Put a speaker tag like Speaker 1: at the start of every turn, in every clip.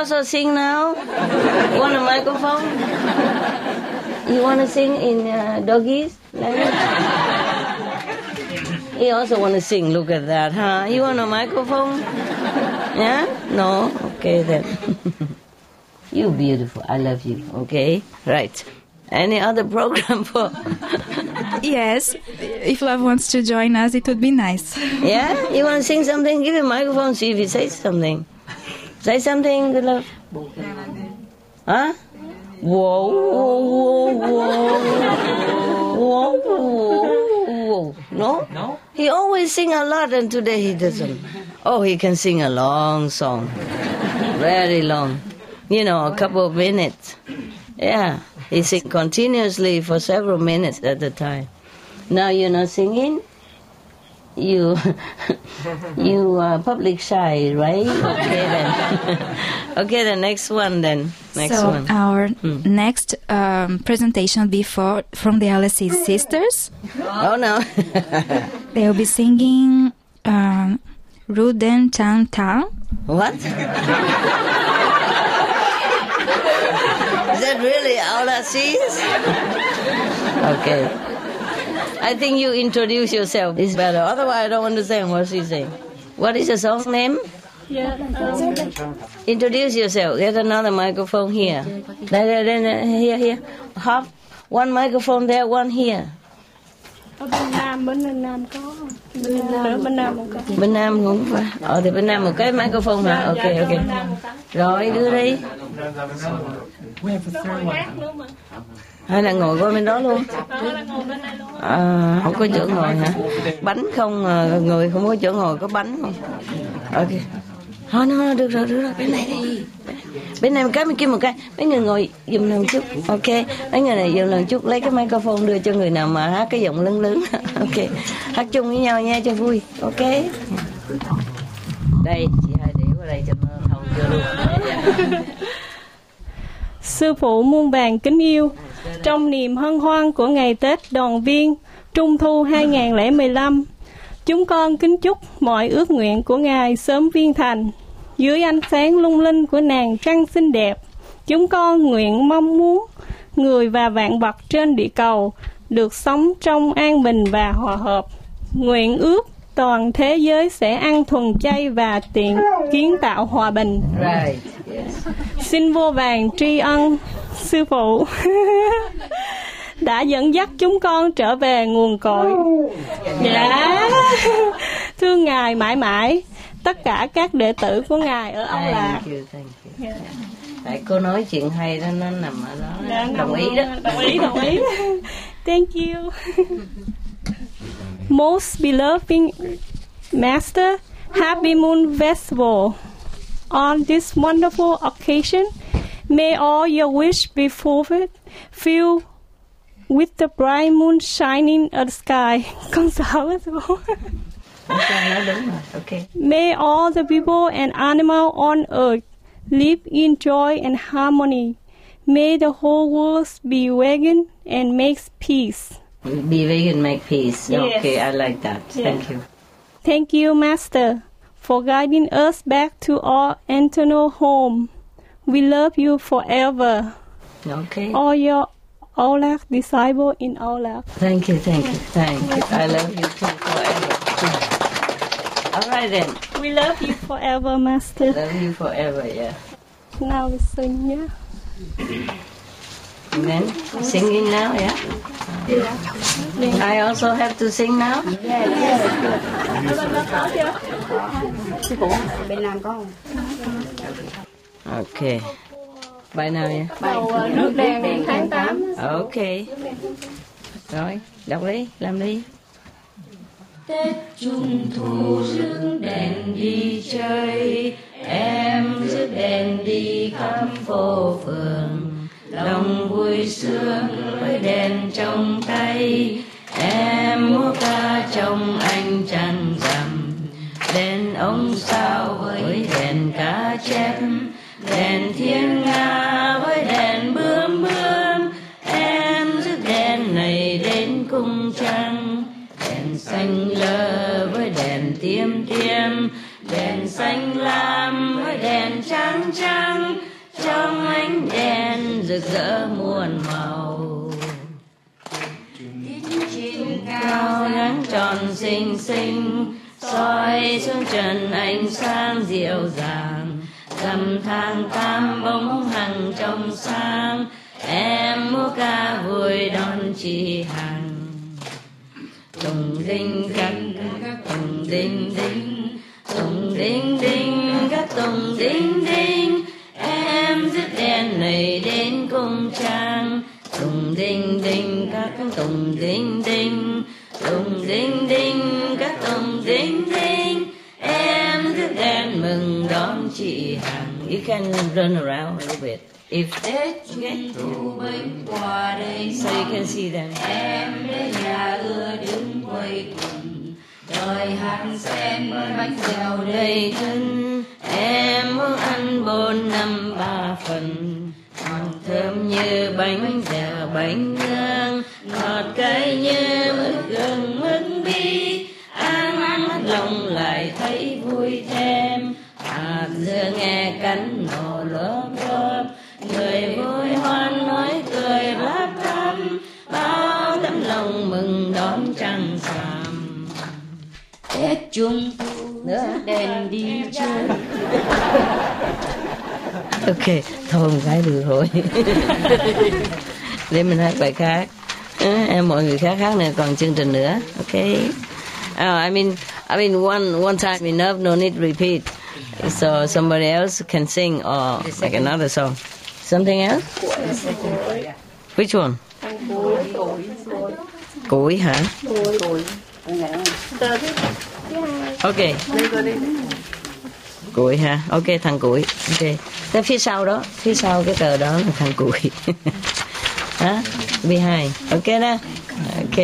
Speaker 1: also sing now? Want a microphone? You want to sing in doggies language? He also want to sing. Look at that, huh? You want a microphone? Yeah? No? Okay then. You beautiful. I love you. Okay? Right. Any other program for...
Speaker 2: Yes. If Love wants to join us, it would be nice.
Speaker 1: Yeah? You want to sing something? Give him a microphone, see if he says something. Say something, Good Love. Huh? Whoa, whoa, whoa, whoa, whoa, whoa. No? He always sing a lot and today he doesn't. Oh, he can sing a long song. Very long. A couple of minutes. Yeah. He sing continuously for several minutes at a time. Now you're not singing? You are public shy, right? Okay then. Okay, the next one then.
Speaker 2: Our next presentation will be from the LSE Sisters.
Speaker 1: Oh no.
Speaker 2: They'll be singing Ruden Tang Tang.
Speaker 1: What? Is that really all that sees? Okay. I think you introduce yourself is better. Otherwise, I don't understand what she's saying. What is the song name?
Speaker 3: Yeah.
Speaker 1: Introduce yourself. Get another microphone here. Here. Hop. One microphone there, one here.
Speaker 3: Ở bên Nam có. Bên Nam không có.
Speaker 1: Bên Nam cũng phải. Thì bên Nam một cái microphone hả? Ok. Rồi, đưa đi. Hay là ngồi qua bên đó luôn? Không có chỗ ngồi hả? Bánh không, người không có chỗ ngồi, có bánh không? Ok. Thôi, được rồi, bên này đi. Bên này một cái, bên kia một cái. Mấy người ngồi giùm lần chút. Ok, mấy người này giùm lần chút. Lấy cái microphone đưa cho người nào mà hát cái giọng lớn. Ok, hát chung với nhau nha cho vui. Ok. Đây, chị hai để qua đây cho nó thâu vô luôn.
Speaker 3: Sư phụ muôn vàn kính yêu, trong niềm hân hoan của ngày Tết đoàn viên Trung thu 2015, chúng con kính chúc mọi ước nguyện của Ngài sớm viên thành. Dưới ánh sáng lung linh của nàng trăng xinh đẹp, chúng con nguyện mong muốn người và vạn vật trên địa cầu được sống trong an bình và hòa hợp. Nguyện ước toàn thế giới sẽ ăn thuần chay và kiến tạo hòa bình.
Speaker 1: Right. Yes.
Speaker 3: Xin vô vàn tri ân sư phụ đã dẫn dắt chúng con trở về nguồn cội. Dạ. Thương Ngài mãi mãi, tất cả các đệ tử của Ngài ở Âu Lạc.
Speaker 1: Thank you. Tại cô nói chuyện hay đó, nó nằm ở đó.
Speaker 3: Dạ,
Speaker 1: đồng ý đó.
Speaker 3: Đồng ý. Thank you. Most beloved Master, Happy Moon Festival. On this wonderful occasion, may all your wish be fulfilled, filled with the bright moon shining at the sky. Con sao hết rồi.
Speaker 1: Okay.
Speaker 3: May all the people and animals on earth live in joy and harmony. May the whole world be vegan and makes peace.
Speaker 1: Be vegan, make peace.
Speaker 3: Yes.
Speaker 1: Okay, I like that.
Speaker 3: Yeah.
Speaker 1: Thank you.
Speaker 3: Thank you, Master, for guiding us back to our eternal home. We love you forever.
Speaker 1: Okay.
Speaker 3: All your Aulak disciples in Aulak.
Speaker 1: Thank you. I love you too forever. All right then.
Speaker 3: We love you forever, Master.
Speaker 1: Love you forever, yeah.
Speaker 3: Now we sing, yeah?
Speaker 1: And then singing now, yeah? I also have to sing now?
Speaker 4: Sư phụ, bên Nam có không?
Speaker 1: Okay. Bài nào vậy?
Speaker 3: Đầu nước đen tháng 8.
Speaker 1: Okay. Rồi, đọc đi, làm đi. Tết Trung thu rước đèn đi chơi, em rước đèn đi khắp phố phường. Lòng vui sướng với đèn trong tay, em múa ca trong ánh trăng rằm. Đèn ông sao với đèn cá chép, đèn thiên nga với đèn bướm bướm. Em rước đèn này đến cung trăng, đèn xanh lơ với đèn tiêm tiêm, đèn xanh lam với đèn trắng trắng, trong ánh đèn rực rỡ muôn màu. Trên cao nắng tròn xinh xinh, soi xuống trần ánh sáng dịu dàng, dằm tháng 8 bóng hằng trong sáng, em múa ca vui đón chị Hằng. Tùng đinh các tùng đinh đinh, tùng đinh đinh các tùng đinh đinh, em rước đèn này đến cung trang. Tùng đinh đinh các tùng đinh đinh, tùng đinh đinh các tùng đinh đinh, em rước đèn mừng đón chị Hằng. You can run around a little bit. If Tết Trung Thu bên qua đây, so you can see them. Em đến nhà ưa đứng quây quần, đòi hát xem bánh xèo đầy thân. Em muốn ăn 4, 5, 3 phần, ngọt thơm như bánh dẻo bánh nướng, ngọt cay như mứt gừng mứt bi. Ăn mất lòng lại thấy vui thêm, hạt dưa nghe cắn nổ lốp lốp, người vui hoan nói cười ráp ráp, bao tấm lòng mừng đón trăng xàm. Tết Trung Thu đèn đi chơi. Ok, thôi một cái được rồi. Để mình hát bài khác. Em mọi người khác hát này còn chương trình nữa. Ok. I mean one time enough, no need to repeat. So somebody else can sing or like another song. Something else? Which one? Củi hả? Ok. Củi hả? Ok, thằng Củi. Ok. Tới phía sau cái tờ đó là thằng Củi. Hả? Behind. Ok đó. Ok.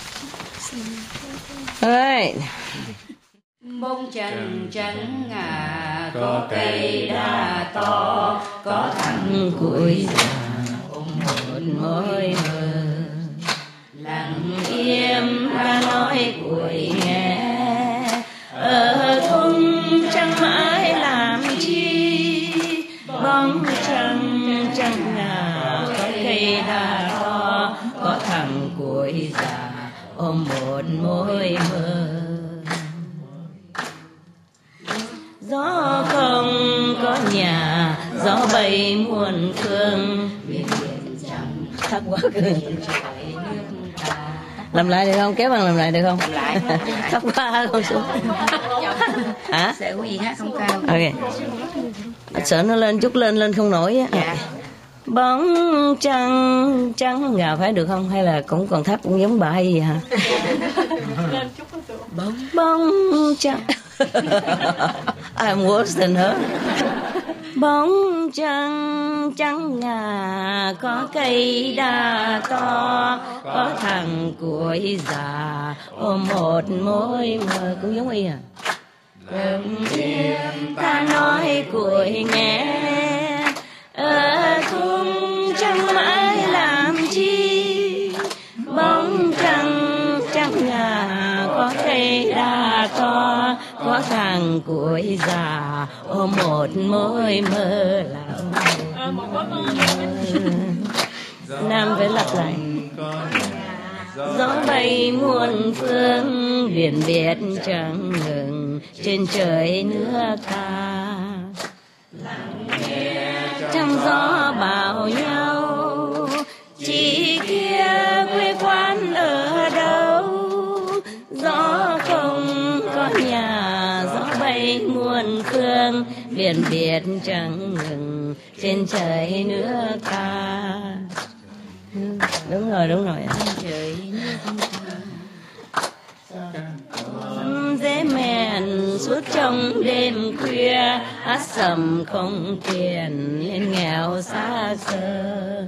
Speaker 1: Alright. Bông trần trắng ngà, có cây đa to, có thằng Củi già ôm một môi mờ. Lặng im ta nói Củi nghe, ở thung trăng mãi làm chi. Bóng trăng trăng ngà, có cây đa to, có thằng Củi già ôm một môi mờ. Gió không có nhà, gió bay muôn phương, thấp quá cười. Làm lại được không? Kéo bằng làm lại được không? Thấp quá không xuống. Hả?
Speaker 4: Sợ cái gì hát không cao.
Speaker 1: Ok. Sợ nó lên chút lên không nổi á.
Speaker 4: Dạ.
Speaker 1: Bóng trăng trắng ngà phải được không? Hay là cũng còn thấp cũng giống bà hay gì hả? Bóng trăng. I'm worse than her. Bóng trăng trắng ngà, có cây đa to, có thằng Củi già ôm một môi mờ. Cũng giống y à. Đừng yên ta nói Củi nghe, ở thung trăng mãi làm chi. Bóng trăng trắng ngà, có cây đa to, có thằng Củi già ôm một môi mơ lão. Nam phải lặp lại. Gió bay muôn phương, biển biệt chẳng ngừng, trên trời nước ta. Trong gió bảo nhau, chị kia quê quán ở đâu. Gió không có nhà, gió bay muôn phương, biển biệt chẳng ngừng, trên trời nước ta. Đúng rồi. Trời dễ mèn suốt trong đêm khuya, hát sầm không tiền lên nghèo xa xơ.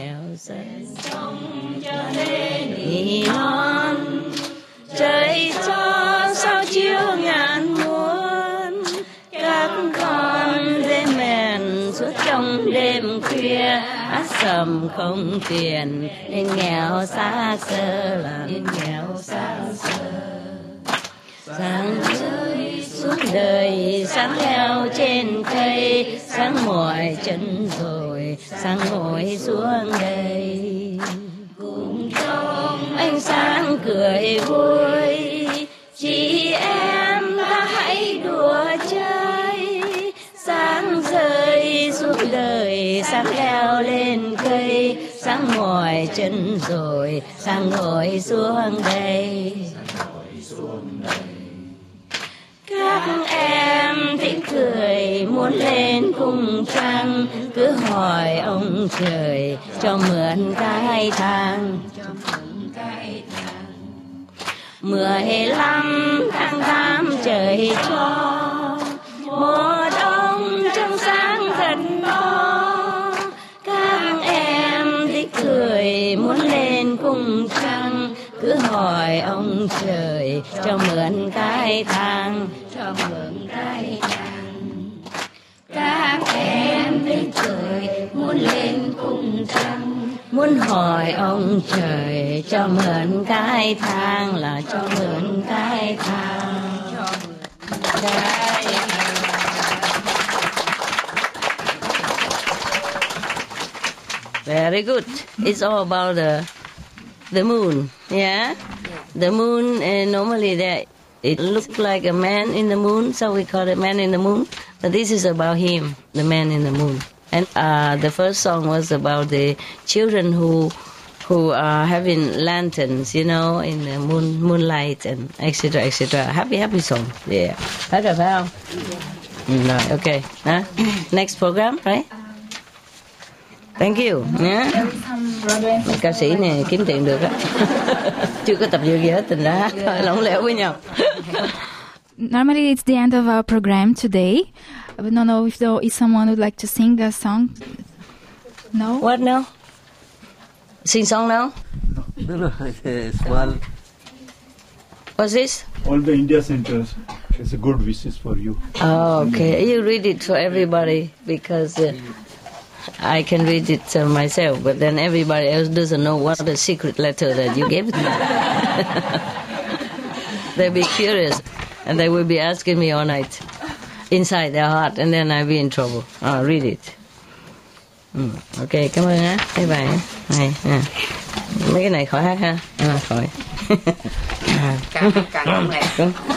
Speaker 1: Sông cho nên đi non, trời cho sao chiếu ngàn muôn. Các con dễ mèn suốt trong đêm khuya, hát sầm không tiền lên nghèo xa xơ. Sáng rơi xuống đời sáng leo trên cây, sáng mỏi chân rồi sáng ngồi xuống đây. Cùng trong ánh sáng cười vui, chị em ta hãy đùa chơi. Sáng rơi xuống đời, sáng leo lên cây, sáng mỏi chân rồi sáng ngồi xuống đây. Các em thích cười muốn lên cùng trăng, cứ hỏi ông trời cho mượn cái thang. 15 tháng 8 trời cho một ông trăng sáng thật to. Các em thích cười muốn lên cùng trăng, cứ hỏi ông trời cho mượn cái thang. Các em thích cười muốn lên cùng trăng, muốn hỏi ông trời cho mượn cái thang, là cho mượn cái thang. Very good. It's all about the moon. Yeah? The moon, normally it looks like a man in the moon, so we call it Man in the Moon. But this is about him, the man in the moon. And the first song was about the children who are having lanterns, in the moonlight and etc. etc. Happy song. Yeah. Phải rồi phải không? Rồi, okay. Next program, right? Thank you. Yeah. Ca sĩ này kiếm tiền được á. Chưa có tập gì hết, tình ra hát thôi, lỏng lẻo với nhau.
Speaker 2: Normally it's the end of our program today. I don't know if someone would like to sing a song. No?
Speaker 1: What now? Sing song now?
Speaker 5: No, small.
Speaker 1: What's this?
Speaker 6: All the India centers. It's a good wishes for you.
Speaker 1: Oh, okay. You read it for everybody because I can read it myself, but then everybody else doesn't know what the secret letter that you gave them. They'll be curious and they will be asking me all night inside their heart, and then I'll be in trouble. I'll read it. Ok, cảm ơn á. Bye bye. Này, mấy cái này khỏi hát ha. Khỏi.
Speaker 4: Càng này.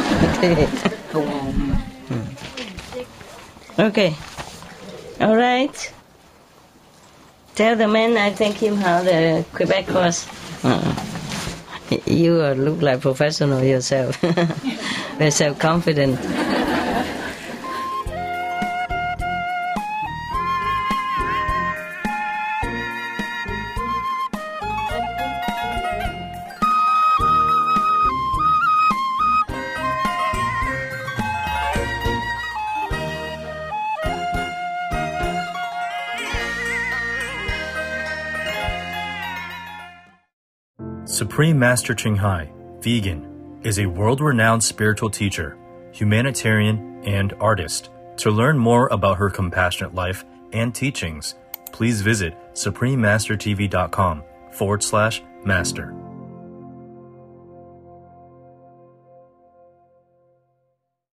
Speaker 1: Okay. All right. Tell the man I thank him how the Quebec was. You look like professional yourself. Very self-confident.
Speaker 7: Supreme Master Ching Hai, vegan, is a world-renowned spiritual teacher, humanitarian, and artist. To learn more about her compassionate life and teachings, please visit suprememastertv.com/master.